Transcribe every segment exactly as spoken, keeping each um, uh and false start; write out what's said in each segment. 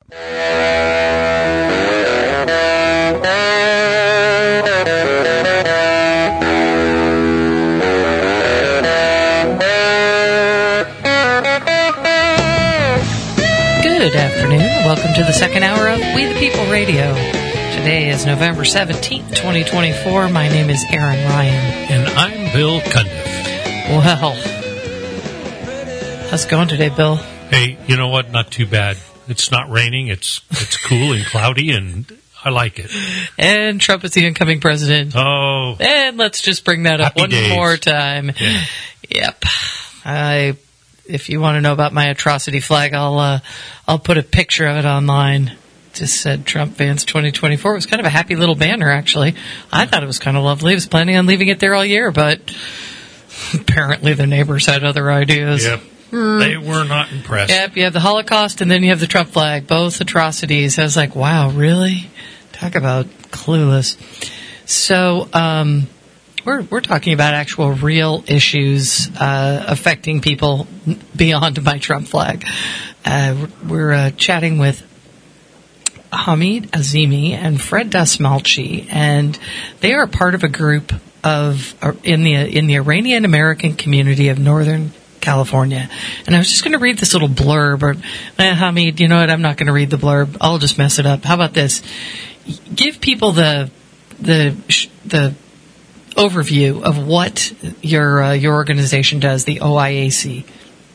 Good afternoon. Welcome to the second hour of We the People Radio. Today is November seventeenth, twenty twenty-four. My name is Aaron Ryan. And I'm Bill Cundiff. Well, how's it going today, Bill? Hey, you know what? Not too bad. It's not raining. It's it's cool and cloudy, and I like it. And Trump is the incoming president. Oh. And let's just bring that up Happy one days. more time. Yeah. Yep. I... If you want to know about my atrocity flag, I'll uh, I'll put a picture of it online. Just said Trump bans twenty twenty-four. It was kind of a happy little banner, actually. I thought it was kind of lovely. I was planning on leaving it there all year, but apparently the neighbors had other ideas. Yep. Mm. They were not impressed. Yep, you have the Holocaust and then you have the Trump flag. Both atrocities. I was like, wow, really? Talk about clueless. So, um... We're we're talking about actual real issues uh, affecting people beyond my Trump flag. Uh, we're uh, chatting with Hamid Azimi and Fred Dasmalchi, and they are part of a group of uh, in the in the Iranian American community of Northern California. And I was just going to read this little blurb. Or, eh, Hamid, you know what? I'm not going to read the blurb. I'll just mess it up. How about this? Give people the the the overview of what your uh, your organization does, the O I A C.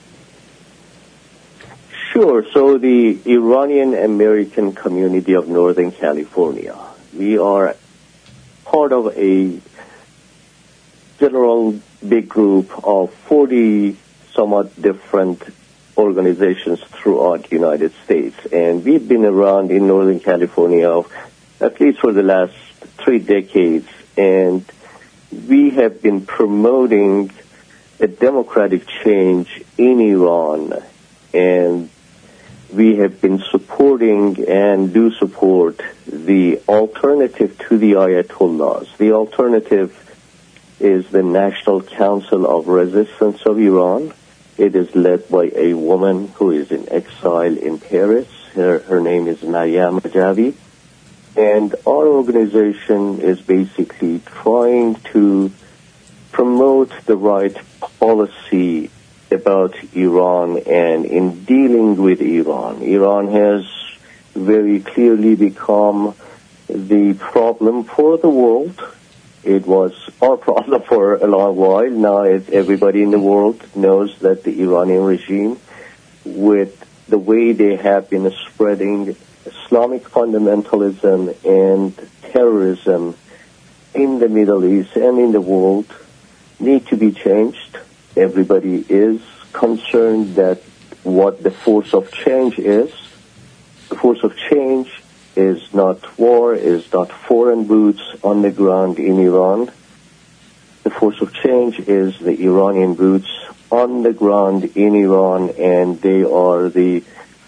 Sure. So the Iranian American community of Northern California, we are part of a general big group of forty somewhat different organizations throughout the United States. And we've been around in Northern California at least for the last three decades. And we have been promoting a democratic change in Iran, and we have been supporting and do support the alternative to the Ayatollahs. The alternative is the National Council of Resistance of Iran. It is led by a woman who is in exile in Paris. Her, her name is Maryam Rajavi. And our organization is basically trying to promote the right policy about Iran and in dealing with Iran. Iran has very clearly become the problem for the world. It was our problem for a long while. Now it, everybody in the world knows that the Iranian regime, with the way they have been spreading Islamic fundamentalism and terrorism in the Middle East and in the world, need to be changed. Everybody is concerned that what the force of change is. The force of change is not war, is not foreign boots on the ground in Iran. The force of change is the Iranian boots on the ground in Iran, and they are the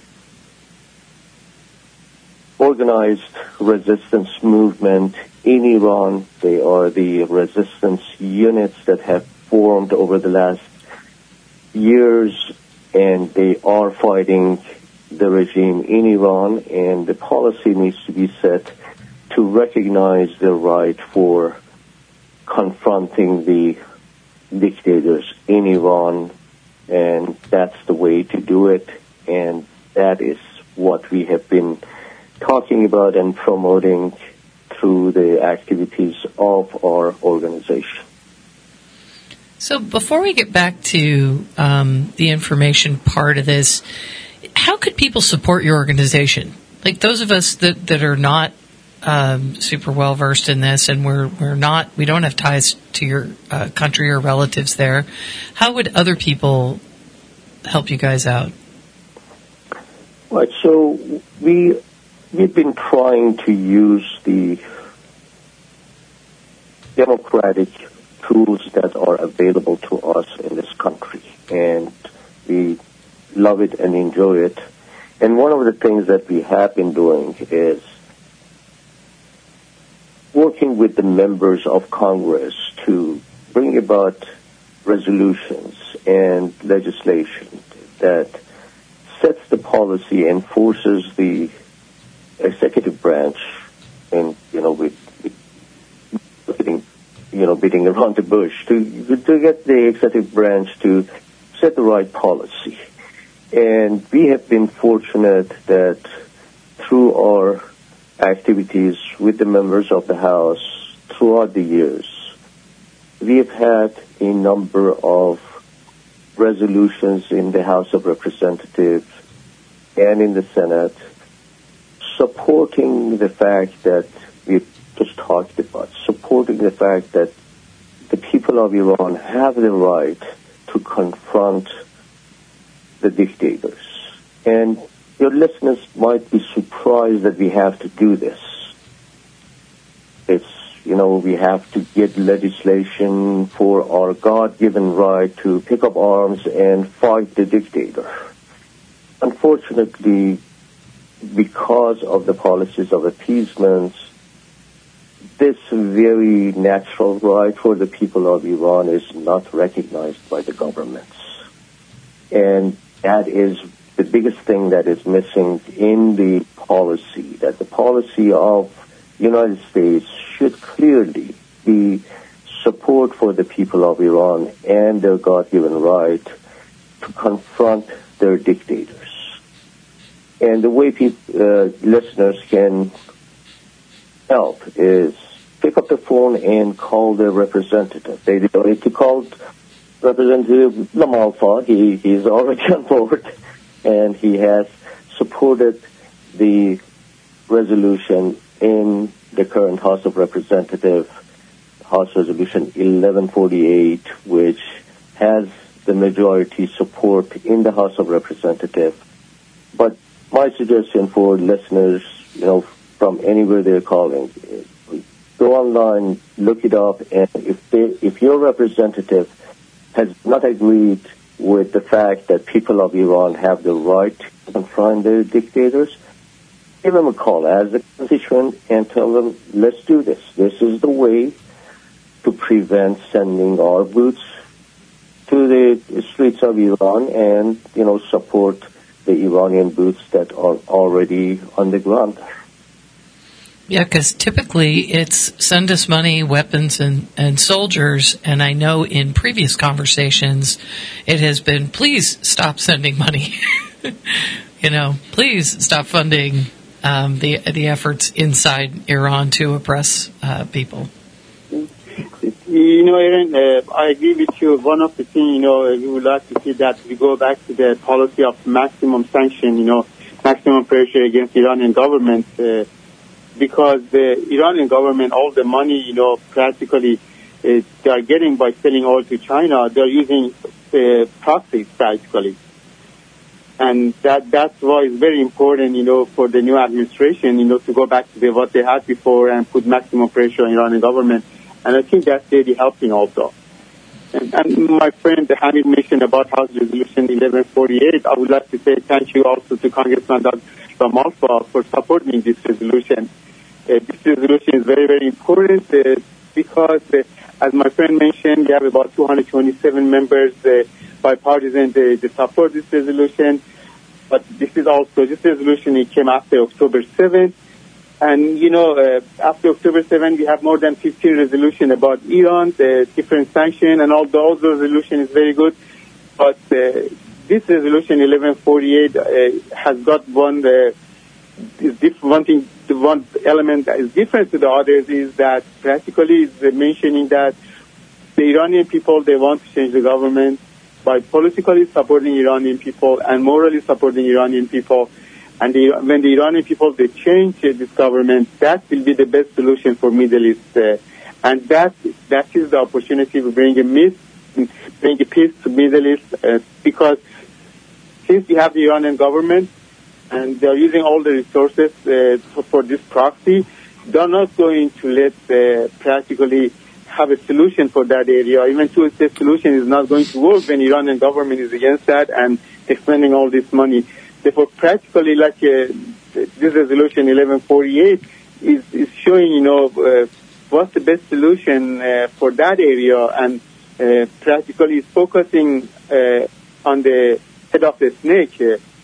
organized resistance movement in Iran. They are the resistance units that have formed over the last years, and they are fighting the regime in Iran, and the policy needs to be set to recognize the right for confronting the dictators in Iran, and that's the way to do it, and that is what we have been talking about and promoting through the activities of our organization. So before we get back to um, the information part of this, how could people support your organization? Like those of us that, that are not um, super well versed in this, and we're we're not we don't have ties to your uh, country or relatives there. How would other people help you guys out? Right. So we we've been trying to use the democratic tools that are available to us in this country, and we love it and enjoy it. And one of the things that we have been doing is working with the members of Congress to bring about resolutions and legislation that sets the policy and forces the executive branch, and you know, with, with beating, you know, beating around the bush to to get the executive branch to set the right policy. And we have been fortunate that through our activities with the members of the House throughout the years, we have had a number of resolutions in the House of Representatives and in the Senate supporting the fact that we've just talked about, supporting the fact that the people of Iran have the right to confront the dictators. And your listeners might be surprised that we have to do this. It's, you know, we have to get legislation for our God-given right to pick up arms and fight the dictator. Unfortunately, because of the policies of appeasement, this very natural right for the people of Iran is not recognized by the governments. And that is the biggest thing that is missing in the policy, that the policy of the United States should clearly be support for the people of Iran and their God-given right to confront their dictators. And the way people, uh, listeners can help is pick up the phone and call their representative. They don't need to call Representative Lamalfa. He he's already on board, and he has supported the resolution in the current House of Representatives, House Resolution eleven forty-eight, which has the majority support in the House of Representatives. But my suggestion for listeners, you know, from anywhere they're calling, go online, look it up, and if they, if your representative has not agreed with the fact that people of Iran have the right to confront their dictators, give them a call as a constituent and tell them, let's do this. This is the way to prevent sending our boots to the streets of Iran and, you know, support the Iranian boots that are already on the ground. Yeah, because typically it's send us money, weapons, and, and soldiers. And I know in previous conversations it has been, please stop sending money. you know, please stop funding um, the the efforts inside Iran to oppress uh, people. You know, Aaron, uh, I agree with you. One of the things, you know, we would like to see that we go back to the policy of maximum sanction, you know, maximum pressure against the Iranian government, uh, because the Iranian government, all the money, you know, practically uh, they are getting by selling oil to China, they're using uh, proxies practically. And that that's why it's very important, you know, for the new administration, you know, to go back to the, what they had before and put maximum pressure on the Iranian government. And I think that's really helping also. And, and my friend Hamid mentioned about House Resolution eleven forty-eight. I would like to say thank you also to Congressman Lamalfa for supporting this resolution. Uh, this resolution is very, very important uh, because, uh, as my friend mentioned, we have about two hundred twenty-seven members, uh, bipartisan, they, they support this resolution. But this is also, this resolution, it came after October seventh. And, you know, uh, after October seventh, we have more than fifteen resolutions about Iran, the different sanctions, and all those resolutions is very good. But uh, this resolution eleven forty-eight uh, has got one, uh, is diff- one thing, the one element that is different to the others is that practically is mentioning that the Iranian people, they want to change the government by politically supporting Iranian people and morally supporting Iranian people. And the, when the Iranian people, they change uh, this government, that will be the best solution for Middle East. Uh, and that that is the opportunity to bring a peace, bring a peace to Middle East, uh, because since we have the Iranian government and they're using all the resources uh, for, for this proxy, they're not going to let uh, practically have a solution for that area. Even though the solution is not going to work when the Iranian government is against that and expending all this money. Therefore, practically, like uh, this resolution eleven forty-eight is, is showing, you know, uh, what's the best solution uh, for that area, and uh, practically is focusing uh, on the head of the snake, uh,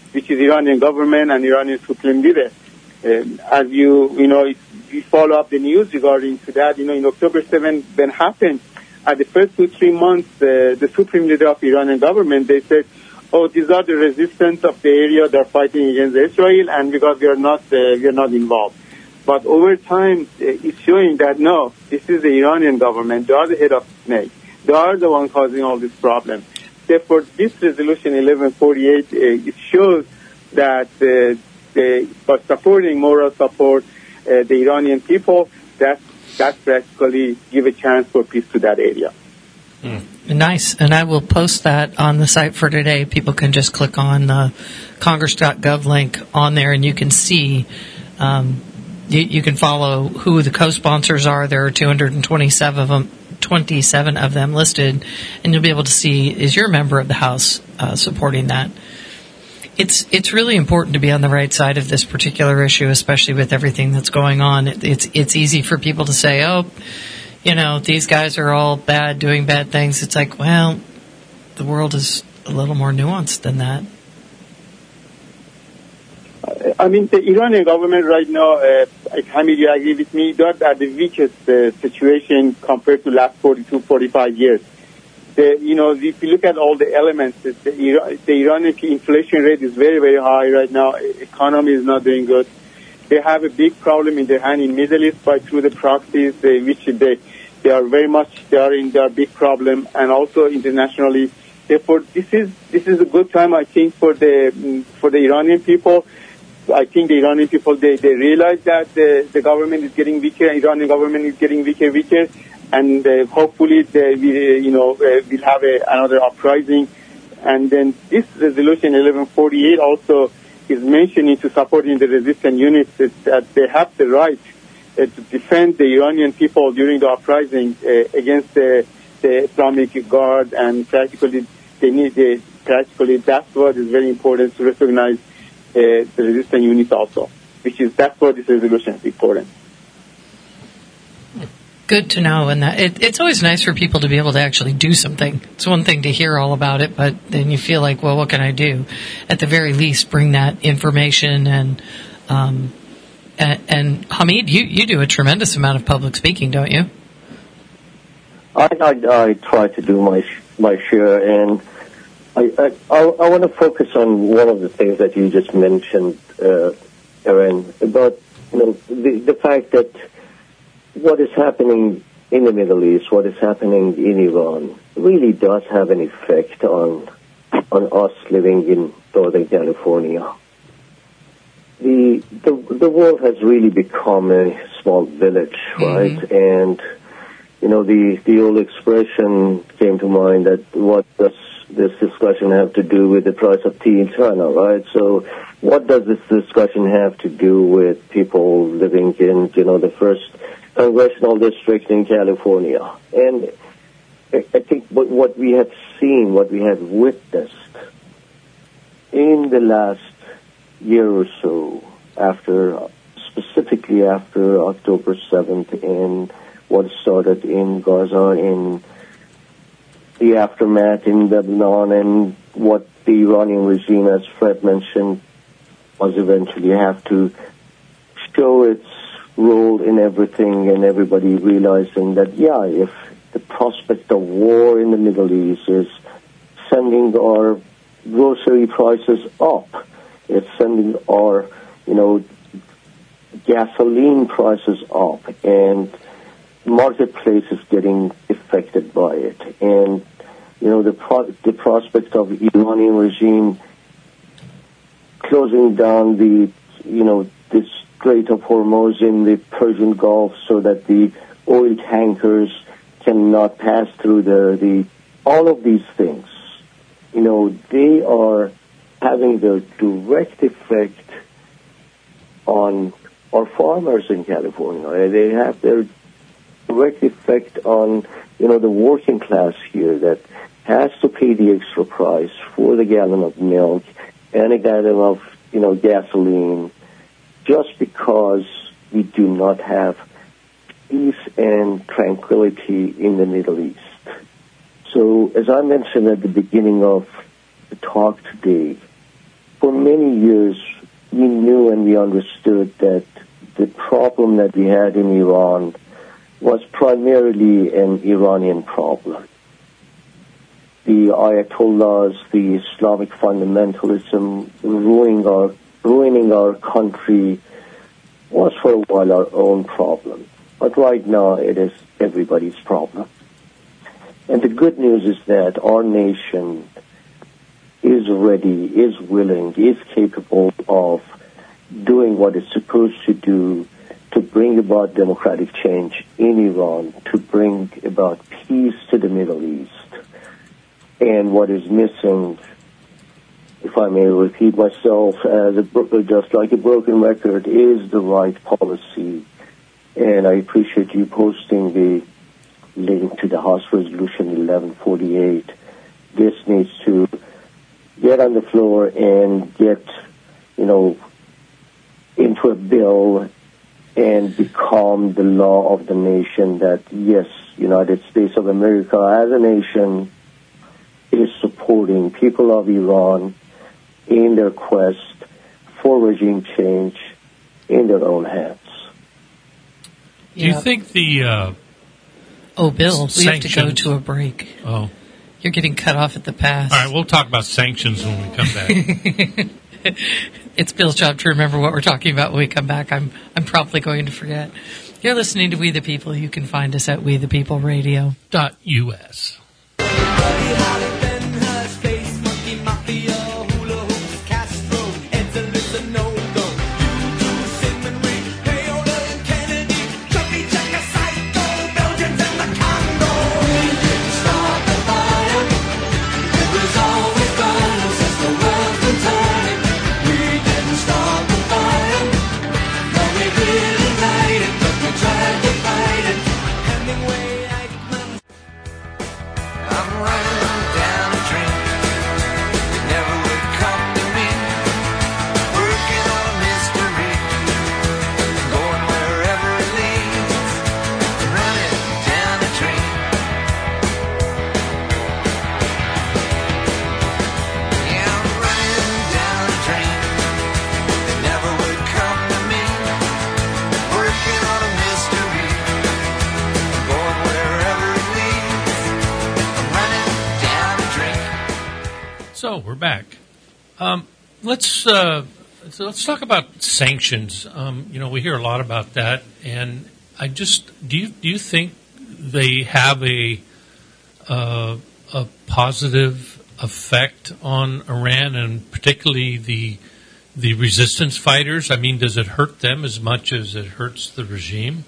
which is Iranian government and Iranian supreme leader. Um, as you, you know, if you follow up the news regarding to that, you know, in October seventh, when happened, at the first two, three months, uh, the supreme leader of Iranian government, they said, oh, these are the resistance of the area, they're fighting against Israel, and because we are not, uh, we are not involved. But over time, uh, it's showing that, no, this is the Iranian government, they are the head of snake. They are the one causing all this problem. Therefore, this resolution eleven forty-eight, uh, it shows that uh, they, by supporting moral support, uh, the Iranian people, that that practically give a chance for peace to that area. Mm. Nice. And I will post that on the site for today. People can just click on the congress dot gov link on there, and you can see, um, you, you can follow who the co-sponsors are. There are two hundred twenty-seven of them, twenty-seven of them listed, and you'll be able to see, is your member of the House uh, supporting that? It's it's really important to be on the right side of this particular issue, especially with everything that's going on. It, it's it's easy for people to say, oh, you know, these guys are all bad, doing bad things. It's like, well, the world is a little more nuanced than that. I mean, the Iranian government right now, uh, Hamid, you agree with me, they're at the weakest uh, situation compared to last forty-two, forty-five years. The, you know, if you look at all the elements, the, the, the Iranian inflation rate is very, very high right now. Economy is not doing good. They have a big problem in their hand in Middle East by through the proxies, they, which they they are very much they are in their big problem, and also internationally. Therefore, this is this is a good time, I think, for the for the Iranian people. I think the Iranian people they, they realize that the, the government is getting weaker, Iranian government is getting weaker, weaker. And uh, hopefully, they, we, you know, uh, we'll have a, another uprising. And then this resolution eleven forty-eight also is mentioning to supporting the resistance units that, that they have the right uh, to defend the Iranian people during the uprising uh, against the, the Islamic Guard, and practically they need the, practically that's what is very important to recognize uh, the resistance units also, which is that's what this resolution is important. Good to know, and that it, it's always nice for people to be able to actually do something. It's one thing to hear all about it, but then you feel like, well, what can I do? At the very least, bring that information and um, and, and Hamid, you, you do a tremendous amount of public speaking, don't you? I I, I try to do my my share, and I I, I, I want to focus on one of the things that you just mentioned, uh, Erin, about you know the the fact that what is happening in the Middle East, what is happening in Iran, really does have an effect on on us living in Northern California. The the, the world has really become a small village, right? Mm-hmm. And you know, the the old expression came to mind that what does this discussion have to do with the price of tea in China, right? So what does this discussion have to do with people living in, you know, the first congressional district in California? And I think what, what we have seen, what we have witnessed in the last year or so, after, specifically after October seventh, and what started in Gaza, in the aftermath in Lebanon, and what the Iranian regime, as Fred mentioned, was eventually have to show its role in everything, and everybody realizing that, yeah, if the prospect of war in the Middle East is sending our grocery prices up, it's sending our, you know, gasoline prices up, and marketplace is getting affected by it. And, you know, the pro- the prospect of Iranian regime closing down the, you know, the Strait of Hormuz in the Persian Gulf so that the oil tankers cannot pass through the, the all of these things, you know, they are having their direct effect on our farmers in California. They have their direct effect on, you know, the working class here that has to pay the extra price for the gallon of milk and a gallon of, you know, gasoline, just because we do not have peace and tranquility in the Middle East. So, as I mentioned at the beginning of the talk today, for many years, we knew and we understood that the problem that we had in Iran was primarily an Iranian problem. The Ayatollahs, the Islamic fundamentalism ruining our, ruining our country was for a while our own problem. But right now it is everybody's problem. And the good news is that our nation is ready, is willing, is capable of doing what it's supposed to do to bring about democratic change in Iran, to bring about peace to the Middle East. And what is missing, if I may repeat myself, as a, just like a broken record, is the right policy. And I appreciate you posting the link to the House Resolution eleven forty-eight. This needs to get on the floor and get, you know, into a bill and become the law of the nation that, yes, United States of America as a nation is supporting people of Iran in their quest for regime change in their own hands. Do you think the... Uh, oh, Bill, we have to go to a break. Oh. You're getting cut off at the pass. All right, we'll talk about sanctions when we come back. It's Bill's job to remember what we're talking about when we come back. I'm I'm probably going to forget. You're listening to We the People. You can find us at we the people radio dot U S. So we're back. Um, let's uh, so let's talk about sanctions. Um, you know, we hear a lot about that, and I just do you do you think they have a uh, a positive effect on Iran, and particularly the the resistance fighters? I mean, does it hurt them as much as it hurts the regime?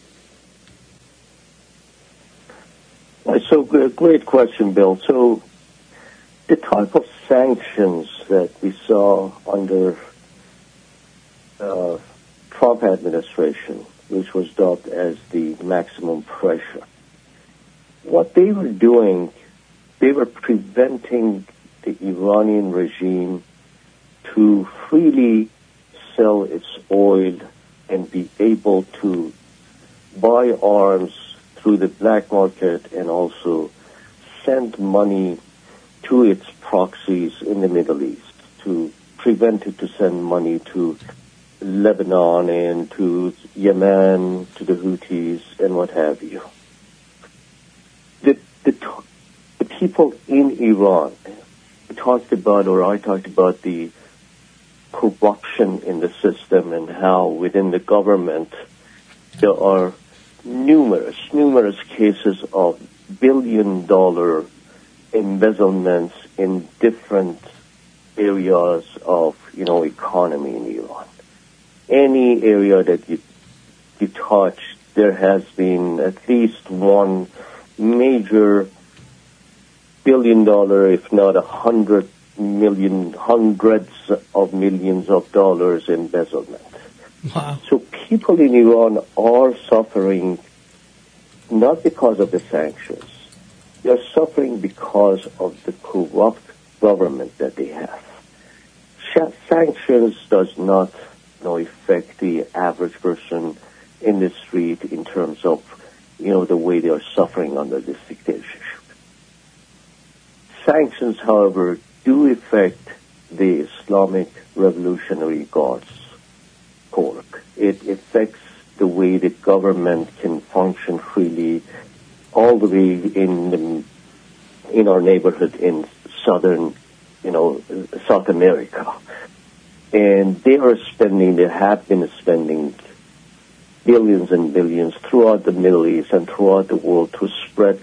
So, great question, Bill. So, the type of sanctions that we saw under uh, Trump administration, which was dubbed as the maximum pressure, what they were doing, they were preventing the Iranian regime to freely sell its oil and be able to buy arms through the black market and also send money to its proxies in the Middle East, to prevent it to send money to Lebanon and to Yemen, to the Houthis, and what have you. The, the, the people in Iran, we talked about, or I talked about the corruption in the system and how within the government there are numerous, numerous cases of billion-dollar embezzlements in different areas of, you know, economy in Iran. Any area that you, you touch, there has been at least one major billion dollar, if not a hundred million, hundreds of millions of dollars embezzlement. Wow. So people in Iran are suffering not because of the sanctions. They're suffering because of the corrupt government that they have. Sanctions does not, you know, affect the average person in the street in terms of, you know, the way they are suffering under this dictatorship. Sanctions, however, do affect the Islamic Revolutionary Guards Corps. It affects the way the government can function freely all the way in the, in our neighborhood in southern, you know, South America. And they are spending, they have been spending billions and billions throughout the Middle East and throughout the world to spread,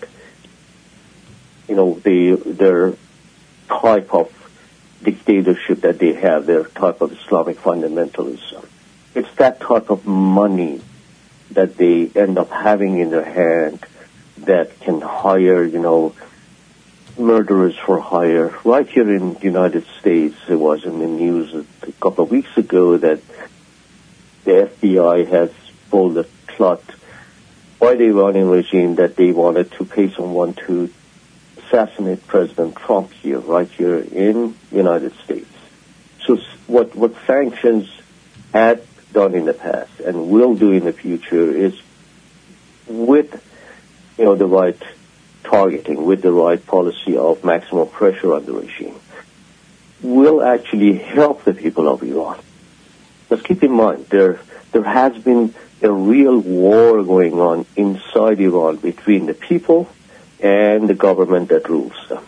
you know, the, their type of dictatorship that they have, their type of Islamic fundamentalism. It's that type of money that they end up having in their hand that can hire, you know, murderers for hire. Right here in the United States, it was in the news a couple of weeks ago that the F B I has pulled a plot by the Iranian regime that they wanted to pay someone to assassinate President Trump here, right here in the United States. So what, what sanctions had done in the past and will do in the future is with, you know, the right targeting, with the right policy of maximum pressure on the regime, will actually help the people of Iran. But keep in mind, there there has been a real war going on inside Iran between the people and the government that rules them.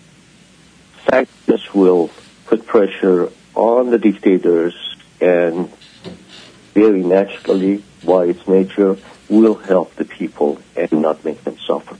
Sanctions will put pressure on the dictators and very naturally, by its nature, will help the people and not make them suffer.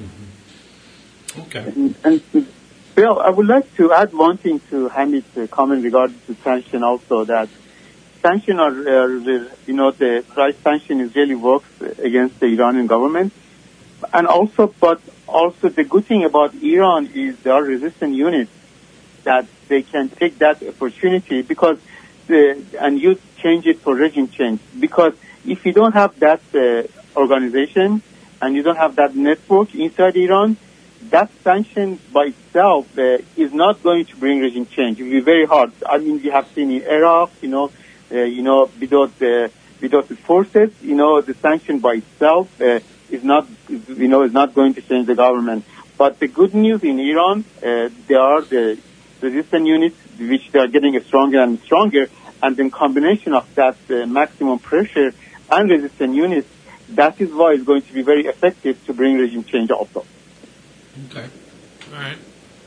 Mm-hmm. Okay. And, and Bill, I would like to add one thing to Hamid's uh, comment regarding to sanction also, that sanction are, uh, you know, the right sanction is really works against the Iranian government. And also, but also the good thing about Iran is there are resistant units that they can take that opportunity because, the, and you change it for regime change. Because if you don't have that uh, organization and you don't have that network inside Iran, that sanction by itself uh, is not going to bring regime change. It will be very hard. I mean, we have seen in Iraq, you know, uh, you know, without the without the forces, you know, the sanction by itself uh, is not, you know, is not going to change the government. But the good news in Iran, uh, there are the resistance units which they are getting stronger and stronger, and in combination of that uh, maximum pressure and resistance units, that is why it's going to be very effective to bring regime change also. Okay. All right.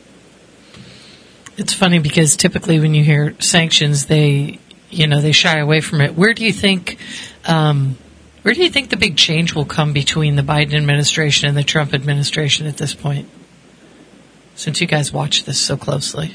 It's funny because typically when you hear sanctions, they, you know, they shy away from it. Where do you think, um, where do you think the big change will come between the Biden administration and the Trump administration at this point? Since you guys watch this so closely.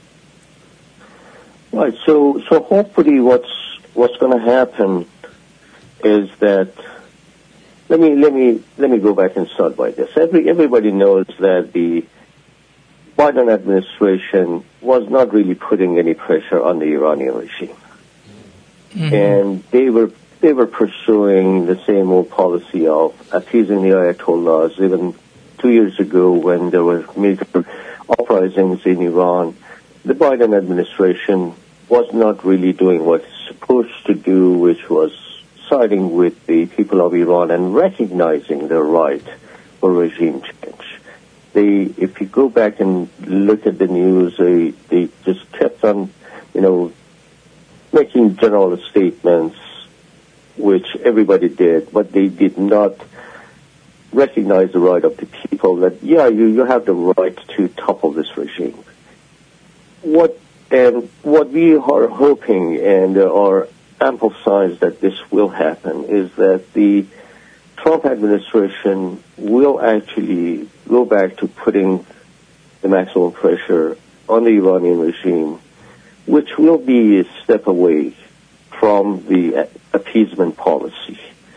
Right. So, so hopefully, what's what's going to happen is that. Let me let me let me go back and start by this. Every everybody knows that the Biden administration was not really putting any pressure on the Iranian regime, mm-hmm. and they were they were pursuing the same old policy of appeasing the Ayatollahs. Even two years ago, when there were major uprisings in Iran, the Biden administration was not really doing what it's supposed to do, which was siding with the people of Iran and recognizing their right for regime change. They, if you go back and look at the news, they, they just kept on, you know, making general statements, which everybody did, but they did not recognize the right of the people that, yeah, you, you have the right to topple this regime. What, and what we are hoping, and there are ample signs that this will happen, is that the Trump administration will actually go back to putting the maximum pressure on the Iranian regime, which will be a step away from the appeasement policy.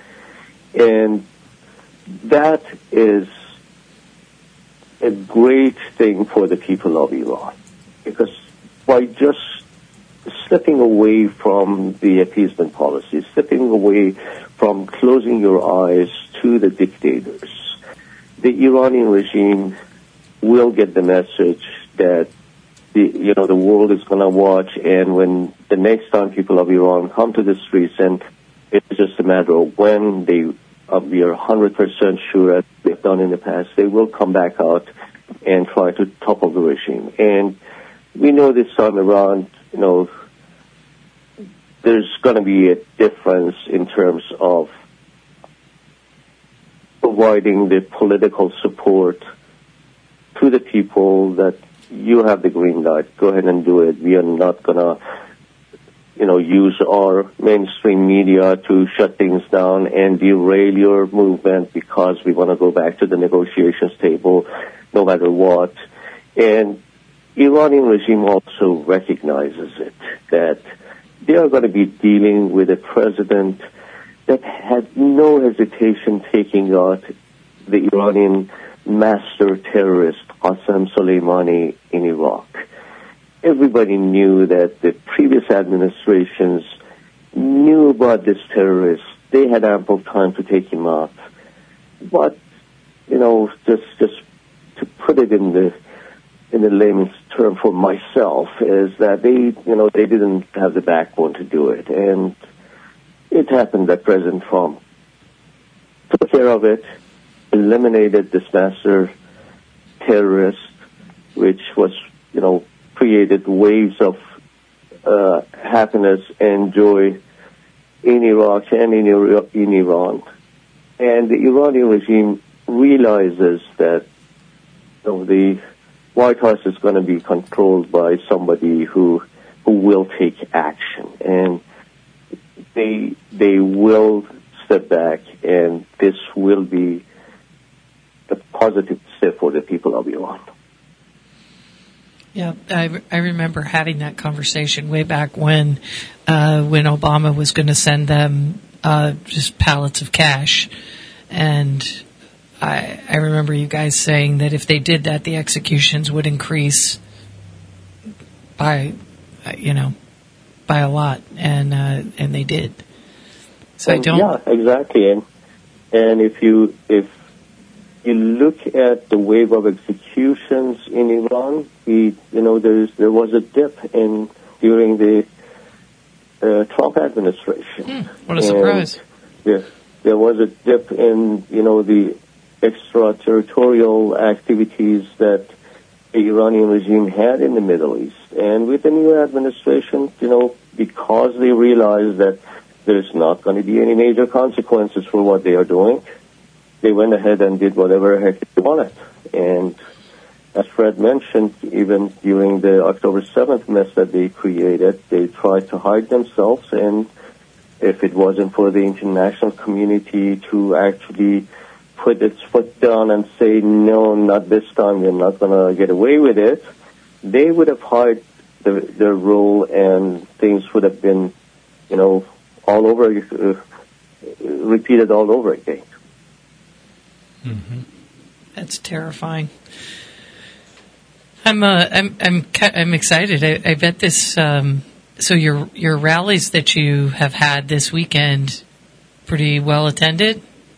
And that is a great thing for the people of Iran, because by just slipping away from the appeasement policy, slipping away from closing your eyes to the dictators, the Iranian regime will get the message that the, you know, the world is going to watch, and when the next time people of Iran come to the streets, and it's just a matter of when, they uh, we are one hundred percent sure, as they've done in the past, they will come back out and try to topple the regime. And we know this time around, you know, there's going to be a difference in terms of providing the political support to the people that you have the green light. Go ahead and do it. We are not going to, you know, use our mainstream media to shut things down and derail your movement because we want to go back to the negotiations table no matter what. And Iranian regime also recognizes it, that they are going to be dealing with a president that had no hesitation taking out the Iranian master terrorist Qasem Soleimani in Iraq. Everybody knew that the previous administrations knew about this terrorist. They had ample time to take him out. But, you know, just just to put it in the in the layman's term for myself, is that they, you know, they didn't have the backbone to do it. And it happened that President Trump took care of it, eliminated this master terrorist, which was, you know, created waves of uh, happiness and joy in Iraq and in, in Iran. And the Iranian regime realizes that, you know, the White House is going to be controlled by somebody who who will take action, and they they will step back, and this will be a positive step for the people of Iran. Yeah, I, I remember having that conversation way back when uh, when Obama was going to send them uh, just pallets of cash, and I, I remember you guys saying that if they did that, the executions would increase by, you know, by a lot, and uh, and they did. So and I don't. Yeah, exactly, and and if you if you look at the wave of executions in Iran, we, you know, there's there was a dip in during the uh, Trump administration. Hmm, what a surprise! Yes, there was a dip in, you know, the extraterritorial activities that the Iranian regime had in the Middle East. And with the new administration, you know, because they realized that there's not going to be any major consequences for what they are doing, they went ahead and did whatever heck they wanted. And as Fred mentioned, even during the October seventh mess that they created, they tried to hide themselves. And if it wasn't for the international community to actually put its foot down and say, no, not this time, we're not going to get away with it, they would have hid the, their role, and things would have been, you know, all over, uh, repeated all over again. Mm-hmm. That's terrifying. I'm uh, I'm I'm I'm excited. I, I bet this. Um, so your your rallies that you have had this weekend, pretty well attended.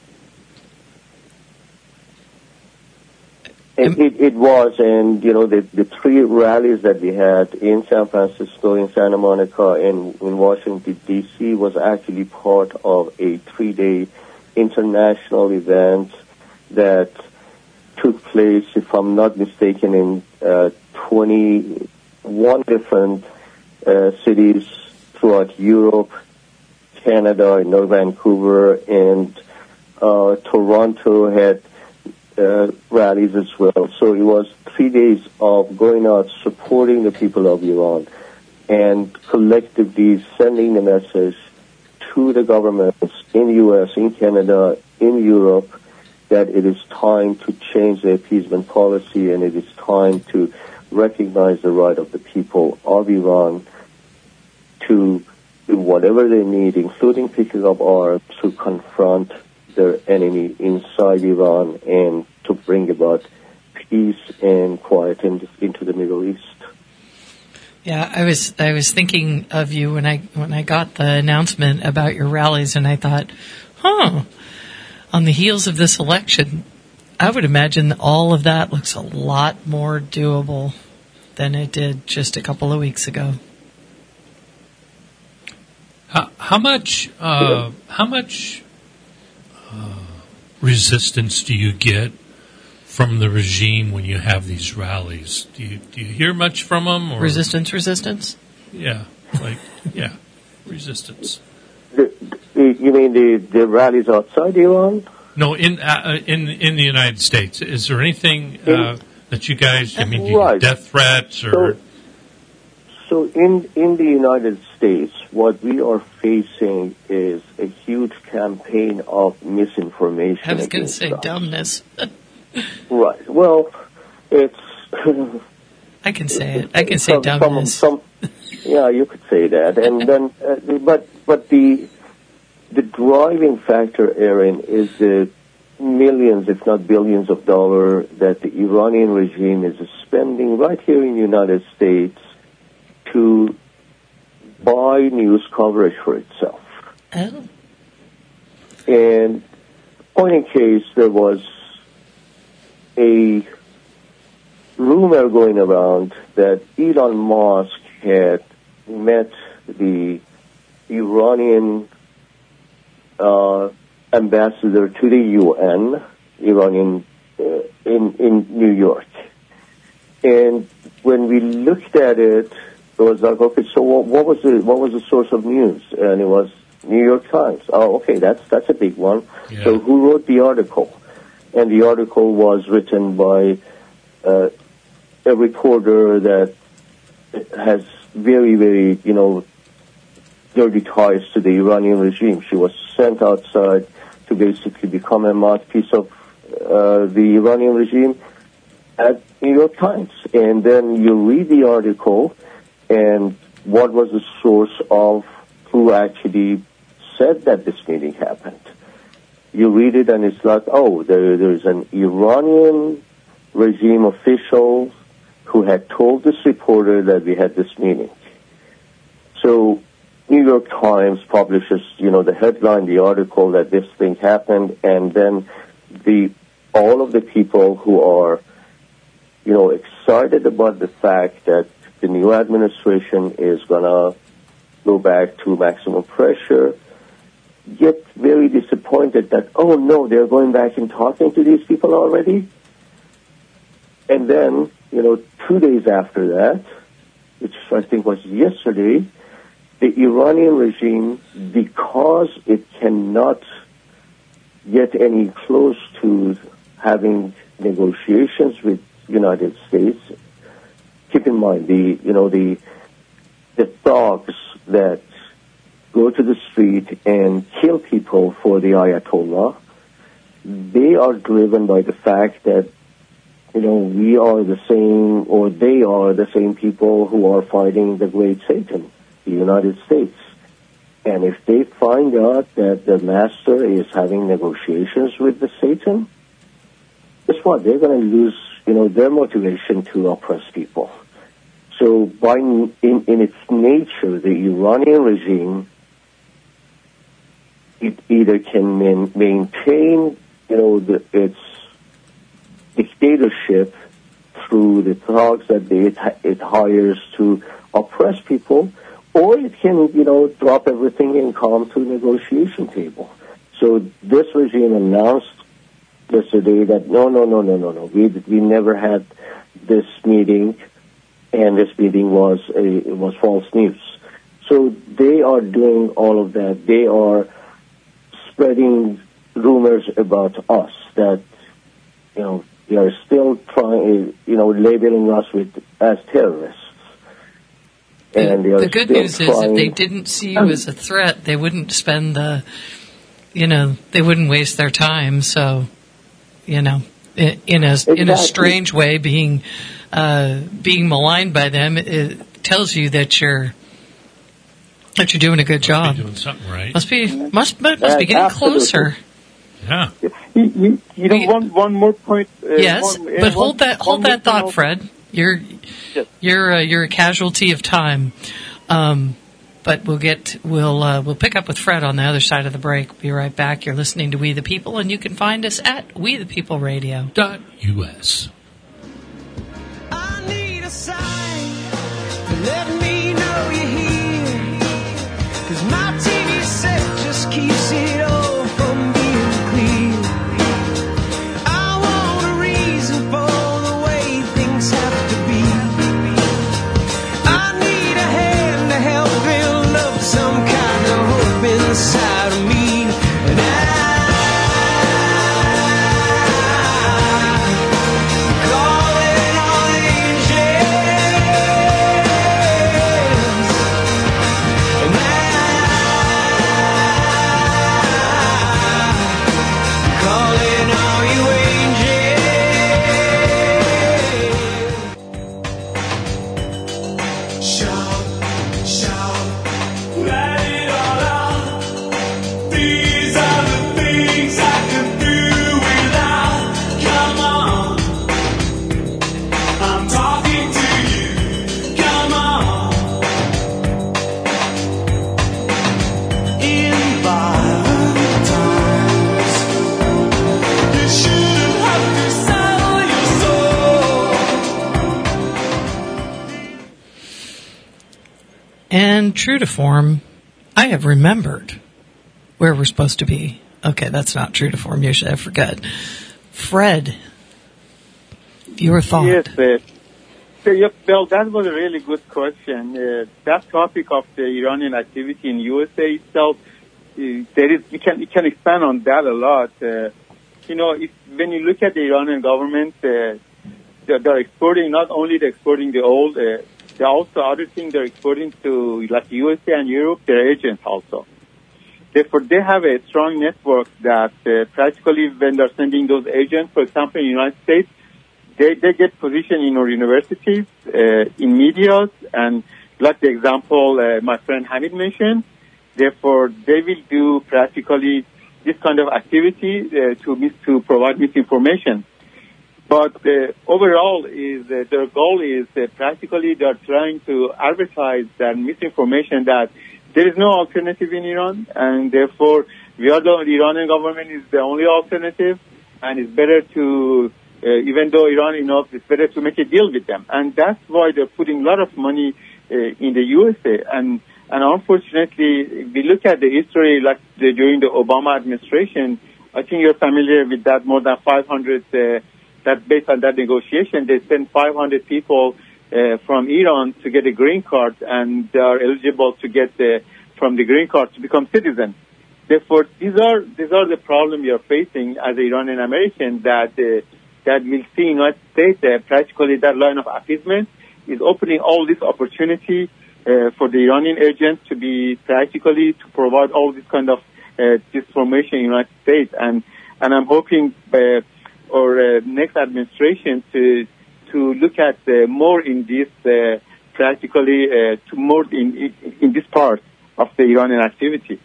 It, it, it was, and, you know, the, the three rallies that we had in San Francisco, in Santa Monica, and in Washington, D C was actually part of a three-day international event that took place, if I'm not mistaken, in uh, twenty-one different uh, cities throughout Europe, Canada, North Vancouver, and uh, Toronto had Uh, rallies as well. So it was three days of going out, supporting the people of Iran, and collectively sending the message to the governments in the U S, in Canada, in Europe, that it is time to change the appeasement policy, and it is time to recognize the right of the people of Iran to do whatever they need, including picking up arms, to confront their enemy inside Iran and to bring about peace and quiet in, into the Middle East. Yeah, I was I was thinking of you when I when I got the announcement about your rallies, and I thought, huh, on the heels of this election, I would imagine all of that looks a lot more doable than it did just a couple of weeks ago. How, how much? Uh, how much? Uh, resistance do you get from the regime when you have these rallies? Do you do you hear much from them? Or? Resistance, resistance? Yeah, like, yeah, resistance. The, the, you mean the, the rallies outside Iran? No, in uh, in in the United States. Is there anything uh, that you guys, I mean, do you Right. get death threats or... So, so in, in the United States, what we are facing is a huge campaign of misinformation. I was going to against say us. dumbness. Right. Well, it's... I can say it. I can say some, dumbness. Some, some, yeah, you could say that. And then, uh, but but the the driving factor, Aaron, is the millions, if not billions, of dollars that the Iranian regime is spending right here in the United States to buy news coverage for itself. Oh. And point in case, there was a rumor going around that Elon Musk had met the Iranian uh, ambassador to the U N, Iranian, uh, in in New York. And when we looked at it, it was like, okay, so what, what was the what was the source of news? And it was New York Times. Oh, okay, that's that's a big one. Yeah. So who wrote the article? And the article was written by uh, a reporter that has very, very, you know, dirty ties to the Iranian regime. She was sent outside to basically become a mouthpiece of uh, the Iranian regime at New York Times. And then you read the article and what was the source of who actually said that this meeting happened. You read it and it's like, oh, there, there's an Iranian regime official who had told this reporter that we had this meeting. So New York Times publishes, you know, the headline, the article that this thing happened, and then the all of the people who are, you know, excited about the fact that the new administration is going to go back to maximum pressure get very disappointed that, oh, no, they're going back and talking to these people already. And then, you know, two days after that, which I think was yesterday, the Iranian regime, because it cannot get any close to having negotiations with United States, keep in mind the, you know, the, the thugs that go to the street and kill people for the Ayatollah, they are driven by the fact that, you know, we are the same, or they are the same people who are fighting the great Satan, the United States. And if they find out that the master is having negotiations with the Satan, guess what? They're going to lose, you know, their motivation to oppress people. So by in, in its nature, the Iranian regime, it either can man, maintain, you know, the, its dictatorship through the thugs that they, it, it hires to oppress people, or it can, you know, drop everything and come to the negotiation table. So this regime announced yesterday that no, no, no, no, no, no, we we never had this meeting, and this meeting was a it was false news. So they are doing all of that. They are spreading rumors about us that, you know, they are still trying, you know, labeling us with as terrorists. And they are the good still news is trying, if they didn't see you as a threat, they wouldn't spend the, you know, they wouldn't waste their time. So, you know, in, in a exactly. in a strange way, being uh, being maligned by them, it tells you that you're that you're doing a good Must job. be doing something right. Must be must must be getting Absolutely. closer. Yeah. You, you, you know, one one more point. Uh, Yes, one, uh, but one- hold that hold one more that thought, thing Fred. You're Yes. you're uh, you're a casualty of time. Um, but we'll get we'll uh, we'll pick up with Fred on the other side of the break. Be right back. You're listening to We the People, and you can find us at We the People Radio. Dot U S. I need a sign to let me know you're here, 'cause my T V set just keeps it all from being clear. I want a reason true to form, I have remembered where we're supposed to be. Okay, that's not true to form. Usually I forget. Fred, your thought. Yes, uh, so, yeah, Bill, that was a really good question. Uh, that topic of the Iranian activity in U S A itself, uh, there is you can you can expand on that a lot. Uh, you know, if, when you look at the Iranian government, uh, they're, they're exporting not only they're exporting the old, uh, they're also other things they're exporting to like U S A and Europe. They're agents also. Therefore, they have a strong network that uh, practically when they're sending those agents, for example, in the United States, they, they get position in our universities, uh, in media, and like the example uh, my friend Hamid mentioned. Therefore, they will do practically this kind of activity uh, to mis- to provide misinformation. But uh, overall, is uh, their goal is uh, practically they're trying to advertise that misinformation that there is no alternative in Iran, and therefore we are the, the Iranian government is the only alternative, and it's better to, uh, even though Iran, you know, it's better to make a deal with them. And that's why they're putting a lot of money uh, in the U S A. And, and unfortunately, if we look at the history, like the, during the Obama administration, I think you're familiar with that, more than five hundred, uh, that based on that negotiation, they sent five hundred people Uh, from Iran to get a green card, and they are eligible to get the, from the green card to become citizens. Therefore, these are these are the problem we are facing as Iranian American that uh, that we'll see in the United States. Uh, practically, that line of appeasement is opening all this opportunity uh, for the Iranian agents to be practically to provide all this kind of uh, disinformation in the United States, and and I'm hoping uh, our uh, next administration to. to look at uh, more in this, uh, practically, uh, to more in, in in this part of the Iranian activity.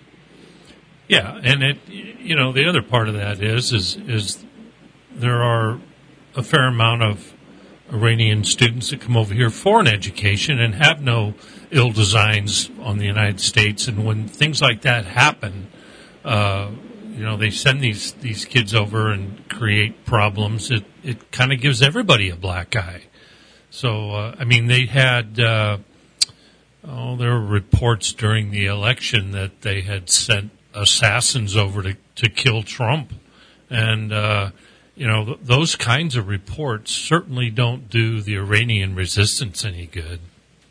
Yeah, and it, you know, the other part of that is, is, is there are a fair amount of Iranian students that come over here for an education and have no ill designs on the United States, and when things like that happen, uh, you know, they send these, these kids over and create problems. It it kind of gives everybody a black eye. So, uh, I mean, they had, uh, oh, there were reports during the election that they had sent assassins over to, to kill Trump. And, uh, you know, th- those kinds of reports certainly don't do the Iranian resistance any good.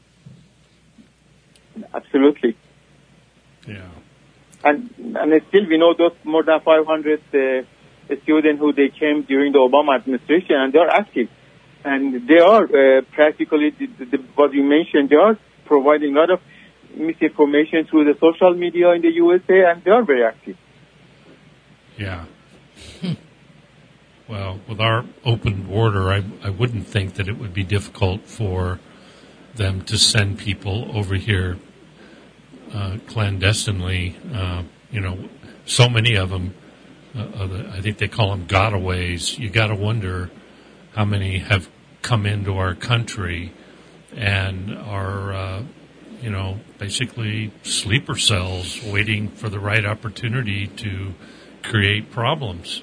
Absolutely. Yeah. And and still we know those more than five hundred uh, students who they came during the Obama administration, and they are active. And they are uh, practically, the, the, what you mentioned, they are providing a lot of misinformation through the social media in the U S A, and they are very active. Yeah. Well, with our open border, I, I wouldn't think that it would be difficult for them to send people over here uh, clandestinely. Uh, you know, so many of them, uh, the, I think they call them gotaways. You got to wonder how many have come into our country and are, uh, you know, basically sleeper cells waiting for the right opportunity to create problems.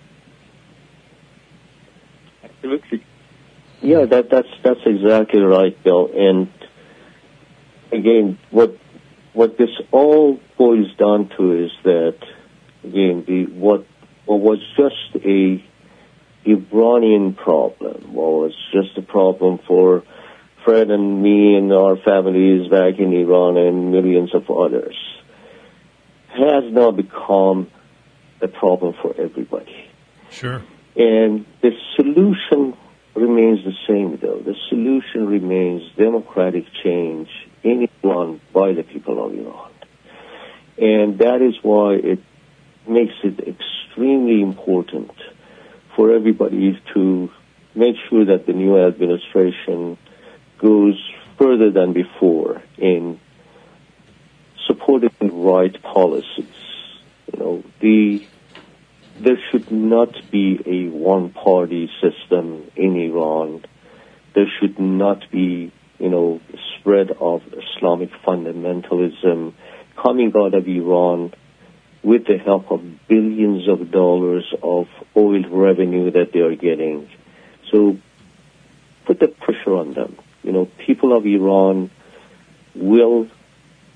Absolutely. Yeah, that, that's that's exactly right, Bill. And again, what what this all boils down to is that again, the what what was just a Iranian problem, what was just a problem for Fred and me and our families back in Iran and millions of others, has now become a problem for everybody. Sure. And the solution remains the same, though. The solution remains democratic change in Iran by the people of Iran. And that is why it makes it extremely important for everybody to make sure that the new administration goes further than before in supporting the right policies. You know, the there should not be a one-party system in Iran. There should not be, you know, spread of Islamic fundamentalism coming out of Iran with the help of billions of dollars of oil revenue that they are getting. So put the pressure on them. You know, people of Iran will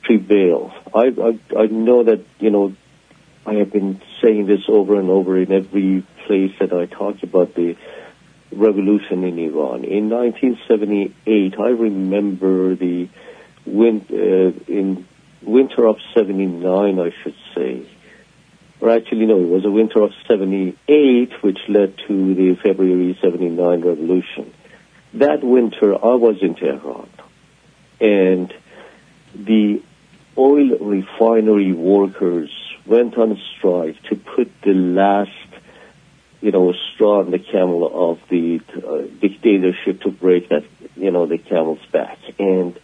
prevail. I, I I know that, you know, I have been saying this over and over in every place that I talk about the revolution in Iran. In nineteen seventy-eight, I remember the win, uh, in winter of seventy-nine, I should say. Or actually, no, it was a winter of seventy-eight, which led to the February seventy-nine revolution. That winter, I was in Tehran, and the oil refinery workers went on strike to put the last, you know, straw on the camel of the uh, dictatorship, to break that, you know, the camel's back. And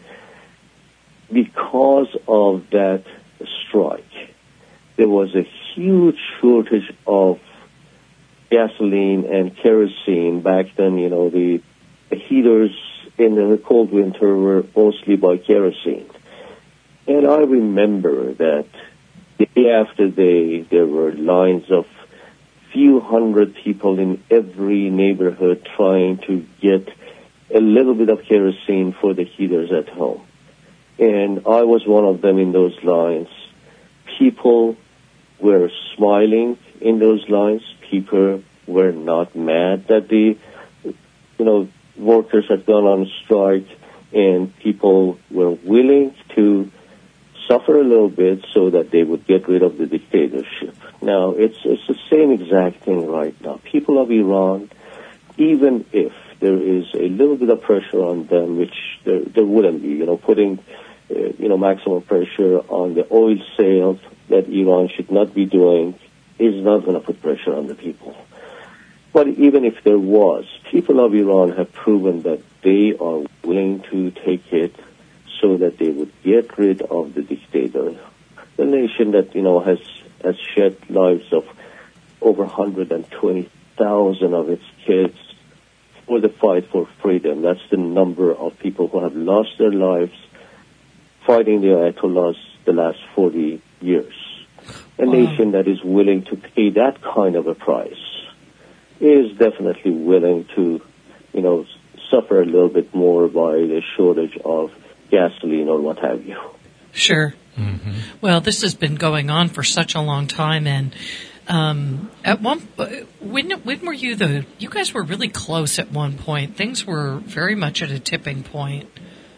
because of that strike, there was a huge shortage of gasoline and kerosene. Back then, you know, the, the heaters in the cold winter were mostly by kerosene. And I remember that day after day, there were lines of few hundred people in every neighborhood trying to get a little bit of kerosene for the heaters at home. And I was one of them in those lines. People were smiling in those lines. People were not mad that the, you know, workers had gone on strike, and people were willing to suffer a little bit so that they would get rid of the dictatorship. Now, it's it's the same exact thing right now. People of Iran, even if there is a little bit of pressure on them, which there, there wouldn't be, you know, putting, uh, you know, maximum pressure on the oil sales that Iran should not be doing is not going to put pressure on the people. But even if there was, people of Iran have proven that they are willing to take it so that they would get rid of the dictator. The nation that, you know, has, has shed lives of over one hundred twenty thousand of its kids for the fight for freedom. That's the number of people who have lost their lives fighting the Ayatollahs the last forty years. A wow. nation that is willing to pay that kind of a price is definitely willing to, you know, suffer a little bit more by the shortage of gasoline or what have you. Sure. Mm-hmm. Well, this has been going on for such a long time, and um, at one, when when were you the? You guys were really close at one point. Things were very much at a tipping point.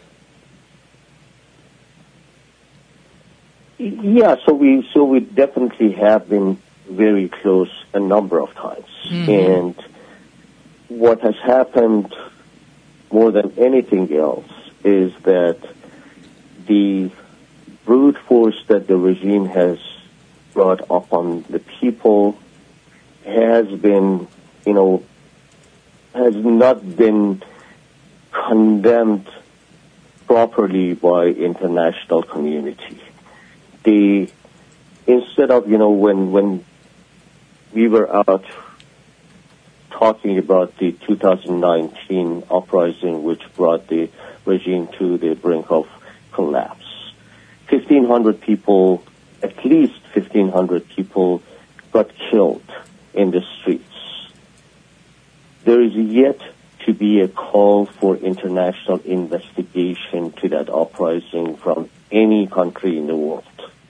Yeah, so we so we definitely have been very close a number of times, mm-hmm. and what has happened more than anything else is that the brute force that the regime has brought upon the people has been, you know, has not been condemned properly by international community. The instead of, you know, when when we were out talking about the two thousand nineteen uprising, which brought the regime to the brink of collapse, fifteen hundred people, at least fifteen hundred people got killed in the streets. There is yet to be a call for international investigation to that uprising from any country in the world.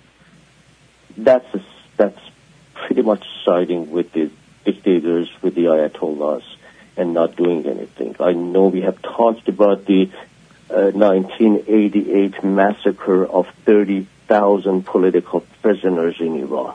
That's a, that's pretty much siding with the dictators, with the Ayatollahs, and not doing anything. I know we have talked about the uh, nineteen eighty-eight massacre of thirty thousand political prisoners in Iran.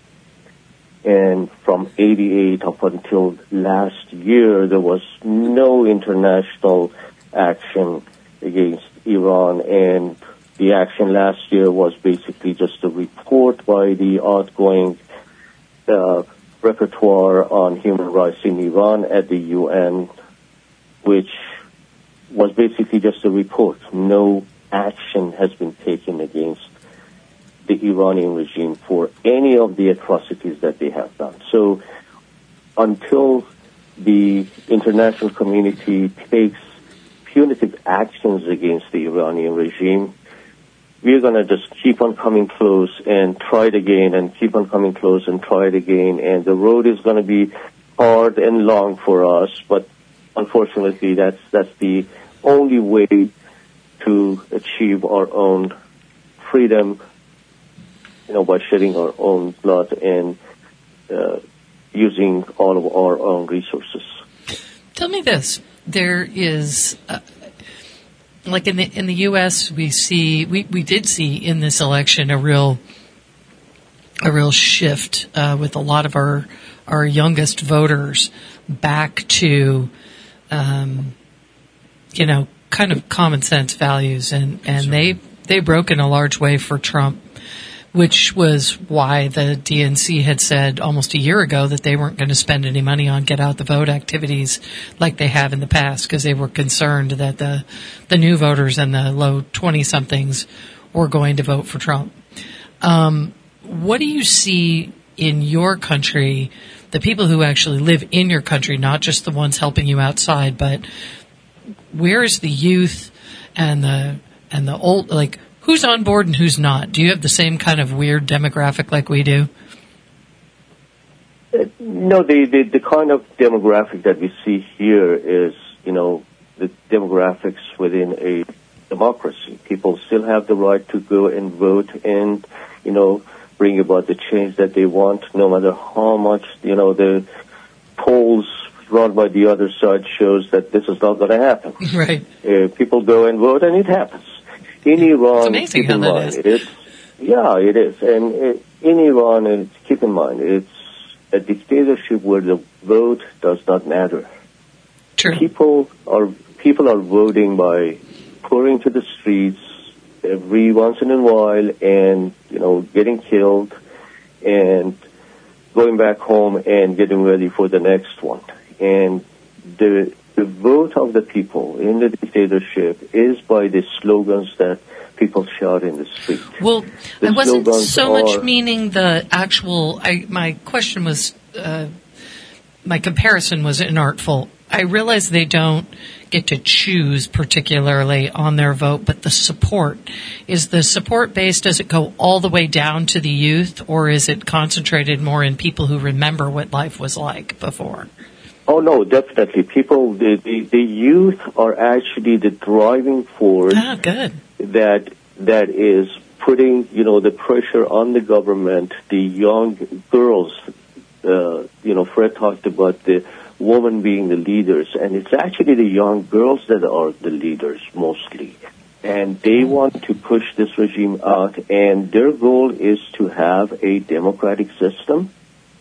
And from eighty-eight up until last year, there was no international action against Iran, and the action last year was basically just a report by the outgoing uh, repertoire on human rights in Iran at the U N, which was basically just a report. No action has been taken against the Iranian regime for any of the atrocities that they have done. So until the international community takes punitive actions against the Iranian regime, we're going to just keep on coming close and try it again and keep on coming close and try it again. And the road is going to be hard and long for us, but unfortunately that's, that's the only way to achieve our own freedom, you know, by shedding our own blood and uh, using all of our own resources. Tell me this: there is, uh, like in the in the U S, we see we, we did see in this election a real a real shift uh, with a lot of our our youngest voters back to, um, you know, kind of common sense values, and and sure. they they broke in a large way for Trump, which was why the D N C had said almost a year ago that they weren't going to spend any money on get out the vote activities like they have in the past, because they were concerned that the the new voters and the low twenty-somethings were going to vote for Trump. Um, what do you see in your country, the people who actually live in your country, not just the ones helping you outside, but where is the youth and the and the old, like, who's on board and who's not? Do you have the same kind of weird demographic like we do? Uh, no, the, the, the kind of demographic that we see here is, you know, the demographics within a democracy. People still have the right to go and vote and, you know, bring about the change that they want, no matter how much, you know, the polls run by the other side shows that this is not going to happen. Right. Uh, people go and vote, and it happens. In Iran, it's amazing keep how in that mind, is. It's, yeah, it is. And uh, in Iran, it's, keep in mind, it's a dictatorship where the vote does not matter. True. People are people are voting by pouring to the streets every once in a while, and you know, getting killed, and going back home and getting ready for the next one. And the the vote of the people in the dictatorship is by the slogans that people shout in the street. Well, the I wasn't so are, much meaning the actual. I, my question was, uh, my comparison was inartful. I realize they don't get to choose particularly on their vote, but the support. Is the support based, does it go all the way down to the youth, or is it concentrated more in people who remember what life was like before? Oh, no, definitely. People, the, the, the youth are actually the driving force ah, good. that that is putting, you know, the pressure on the government. The young girls, uh, you know, Fred talked about the women being the leaders, and it's actually the young girls that are the leaders mostly. And they want to push this regime out, and their goal is to have a democratic system,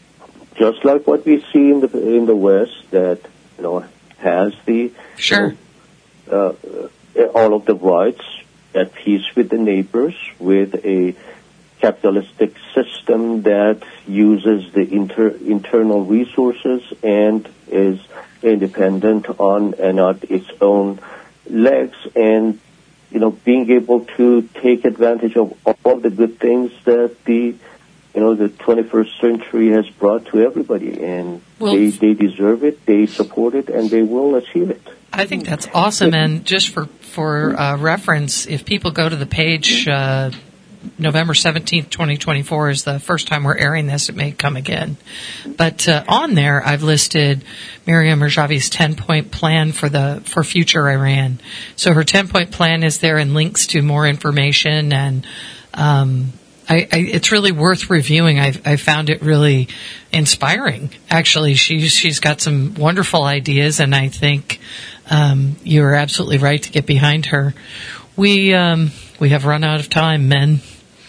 just like what we see in the in the West, that, you know, has the sure you know, uh, all of the rights, at peace with the neighbors, with a capitalistic system that uses the inter, internal resources and is independent on and on its own legs, and, you know, being able to take advantage of all the good things that the, you know, the twenty-first century has brought to everybody, and well, they, they deserve it, they support it, and they will achieve it. I think that's awesome, and just for, for uh, reference, if people go to the page, uh, November seventeenth, twenty twenty-four is the first time we're airing this. It may come again. But uh, on there, I've listed Maryam Rajavi's ten-point plan for the for future Iran. So her ten-point plan is there and links to more information, and um, I, I, it's really worth reviewing. I, I found it really inspiring, actually. She's, she's got some wonderful ideas, and I think um, you're absolutely right to get behind her. We um, we have run out of time, men.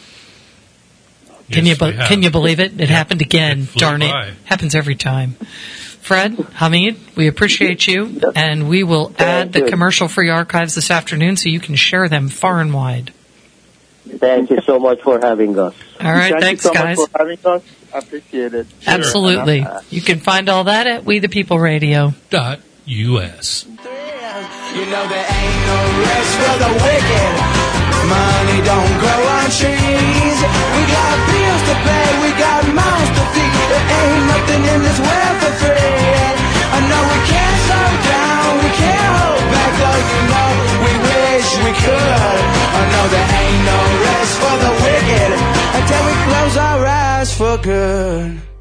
Can yes, you be- can you believe it? It yeah. happened again. It Darn it! by. Happens every time. Fred, Hamid, we appreciate you, and we will add the commercial-free archives this afternoon so you can share them far and wide. Thank you so much for having us. All right, Thank thanks, you so guys. much for having us. I appreciate it. Sure. Absolutely. You can find all that at We the People Radio. Dot U S. You know there ain't no rest for the wicked. Money don't grow on trees. We got bills to pay, we got mouths to feed. There ain't nothing in this world for free. I know we can't slow down, we can't hold back, though you know we wish we could. I know there ain't no rest for the wicked until we close our eyes for good.